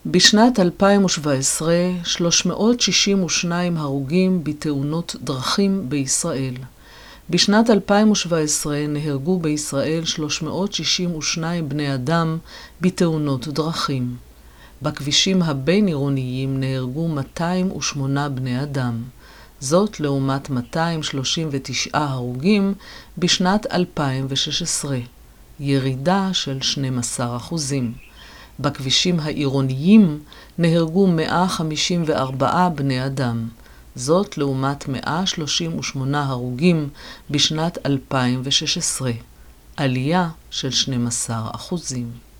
בשנת 2017, 362 הרוגים בתאונות דרכים בישראל. בשנת 2017 נהרגו בישראל 362 בני אדם בתאונות דרכים. בכבישים הבין-עירוניים נהרגו 208 בני אדם. זאת לעומת 239 הרוגים בשנת 2016, ירידה של 12%. בכבישים העירוניים נהרגו 154 בני אדם. זאת לעומת 138 הרוגים בשנת 2016, עלייה של 12%.